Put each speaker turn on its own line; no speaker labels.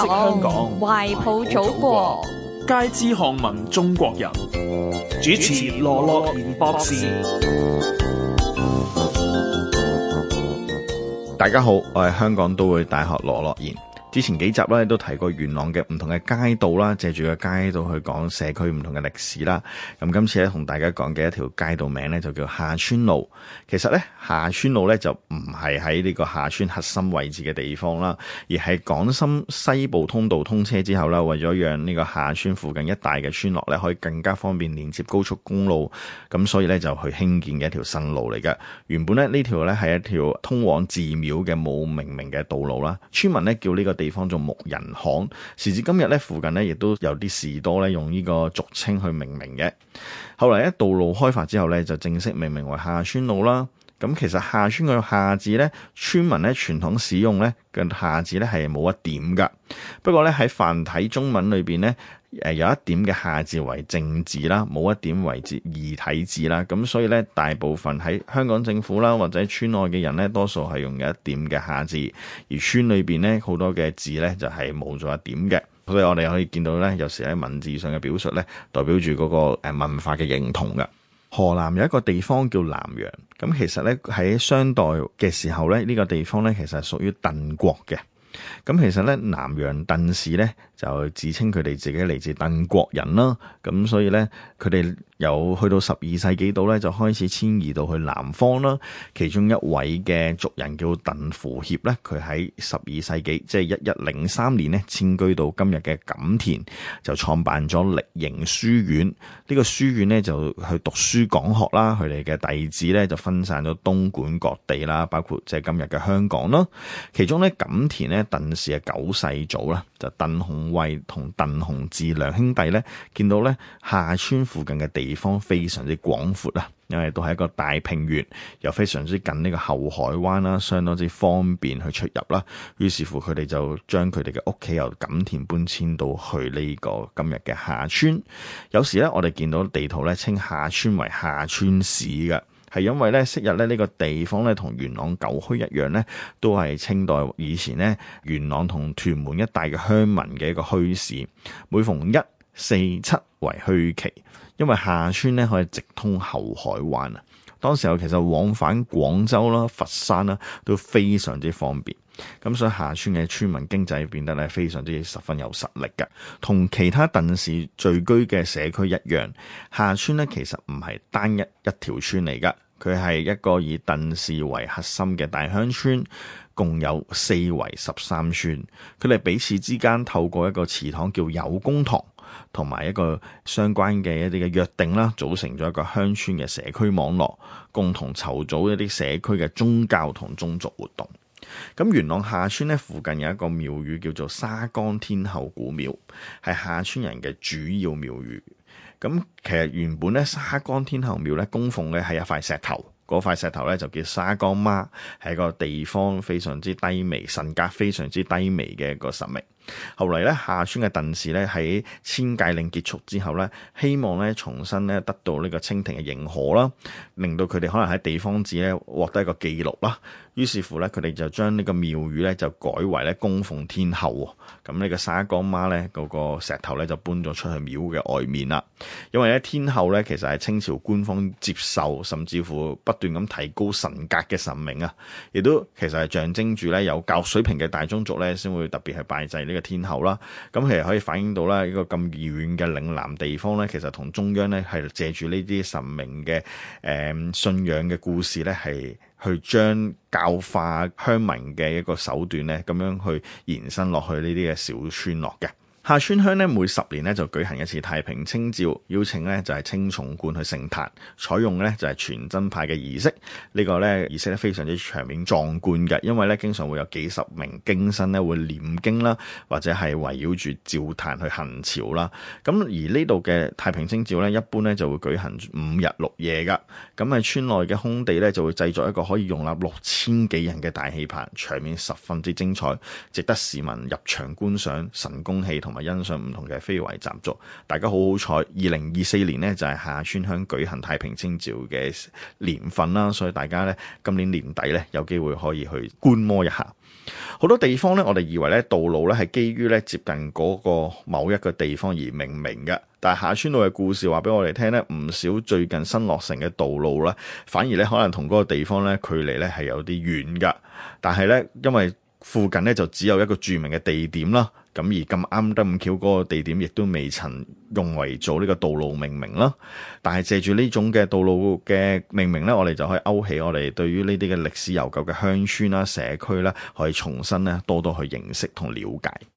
香港，
懷抱祖國，
皆知漢文中國人。主持羅樂賢博士。
大家好，我係香港都會大學羅樂賢。之前幾集咧都提過元朗嘅唔同嘅街道啦，借住個街道去講社區唔同嘅歷史啦。咁今次咧同大家講嘅一條街道名咧就叫廈村路。其實咧廈村路咧就唔係喺呢個廈村核心位置嘅地方啦，而係港深西部通道通車之後啦，為咗讓呢個廈村附近一帶嘅村落咧可以更加方便連接高速公路，咁所以咧就去興建嘅一條新路嚟嘅。原本咧呢條咧係一條通往寺廟嘅冇命名嘅道路啦，村民咧叫呢個地方做木人巷，時至今日咧附近咧亦都有啲士多咧用呢個俗稱去命名嘅。後來咧道路開發之後咧就正式命名為廈村路啦。咁其實廈村嘅廈字咧，村民咧傳統使用咧嘅廈字咧係冇一點噶。不過咧喺繁體中文裏邊咧，有一點嘅廈字為正字啦，冇一點為異體字啦。咁所以咧，大部分喺香港政府啦或者村外嘅人咧，多數係用有一點嘅廈字，而村裏邊咧好多嘅字咧就係冇咗一點嘅。所以我哋可以見到咧，有時喺文字上嘅表述咧，代表住嗰個文化嘅認同噶。河南有一個地方叫南陽，咁其實咧喺商代嘅時候咧，呢個地方咧其實係屬於鄧國嘅。咁其實咧南陽鄧氏咧就自稱佢哋自己嚟自鄧國人啦，咁所以咧佢哋有去到12世紀度咧就開始遷移到去南方啦。其中一位嘅族人叫鄧符協咧，佢喺12世紀即係1103年咧遷居到今日嘅錦田，就創辦咗力營書院。呢個書院咧就去讀書講學啦，佢哋嘅弟子咧就分散咗東莞各地啦，包括即係今日嘅香港啦。其中咧錦田咧鄧氏嘅9世祖啦，就鄧洪惠同鄧洪志兩兄弟咧，見到咧廈村附近嘅地方非常之廣闊啊，因為都係一個大平原，又非常之近呢個後海灣啦，相當之方便去出入啦。於是乎佢哋就將佢哋嘅屋企由錦田搬遷到去呢個今日嘅廈村。有時咧我哋見到地圖咧稱廈村為廈村市嘅，係因為咧昔日咧呢個地方咧同元朗舊墟一樣咧，都係清代以前咧元朗同屯門一帶嘅鄉民嘅一個墟市。每逢1、4、7為墟期，因為廈村咧可以直通後海灣啊。當時候其實往返廣州啦、佛山啦都非常之方便，咁所以廈村嘅村民經濟變得咧非常之十分有實力嘅。同其他鄧氏聚居嘅社區一樣，廈村咧其實唔係單一條村嚟噶，佢係一個以鄧氏為核心嘅大鄉村，共有4圍13村。佢哋彼此之間透過一個祠堂叫有公堂，同埋一個相關嘅一啲嘅約定啦，組成咗一個鄉村嘅社區網絡，共同籌組一啲社區嘅宗教同宗族活動。咁元朗廈村咧附近有一個廟宇叫做沙江天后古廟，係廈村人嘅主要廟宇。咁其實原本咧沙江天后廟咧供奉嘅係一塊石頭，嗰塊石頭咧就叫沙江媽，係一個地方非常之低微、神格非常之低微嘅一個神明。後嚟咧廈村嘅鄧氏咧喺遷界令結束之後咧，希望咧重新咧得到呢個清廷嘅認可啦，令到佢哋可能喺地方志咧獲得一個記錄啦。於是乎咧佢哋就將呢個廟宇咧就改為咧供奉天后。咁呢個沙江媽咧嗰個石頭咧就搬咗出去廟嘅外面啦。因為咧天后咧其實係清朝官方接受甚至乎不斷咁提高神格嘅神明啊，亦都其實係象徵住咧有教育水平嘅大宗族咧先會特別去拜祭呢個天后啦。咁其實可以反映到咧呢個咁遠嘅嶺南地方咧，其實同中央咧係借住呢啲神明嘅信仰嘅故事咧，係去將教化鄉民嘅一個手段咧，咁樣去延伸落去呢啲嘅小村落嘅。廈村鄉咧每10年咧就舉行一次太平清醮，邀請咧就係青松觀去聖壇，採用咧就係全真派嘅儀式。呢個咧儀式咧非常之場面壯觀嘅，因為咧經常會有幾十名經生咧會念經啦，或者係圍繞住醮壇去行朝啦。咁而呢度嘅太平清醮咧，一般咧就會舉行5日6夜噶。咁喺村內嘅空地咧就會製作一個可以容納6000幾人嘅大戲棚，場面十分之精彩，值得市民入場觀賞神功戲同埋欣賞唔同嘅非遺習俗。大家好好彩，2024年呢就係下川鄉舉行太平清醮嘅年份啦，所以大家呢今年年底呢有機會可以去觀摩一下。好多地方呢，我哋以為呢道路呢係基於呢接近嗰個某一個地方而命名嘅，但係下川路嘅故事話俾我哋聽呢，唔少最近新落成嘅道路呢，反而呢可能同嗰個地方呢距離呢係有啲遠噶，但係呢，因為附近呢就只有一個著名嘅地點啦，咁而咁啱得咁巧嗰個地點亦都未曾用為做呢個道路命名啦。但係借住呢種嘅道路嘅命名呢，我哋就可以勾起我哋對於呢啲嘅歷史悠久嘅鄉村啦、社區啦，可以重新呢多多去認識同了解。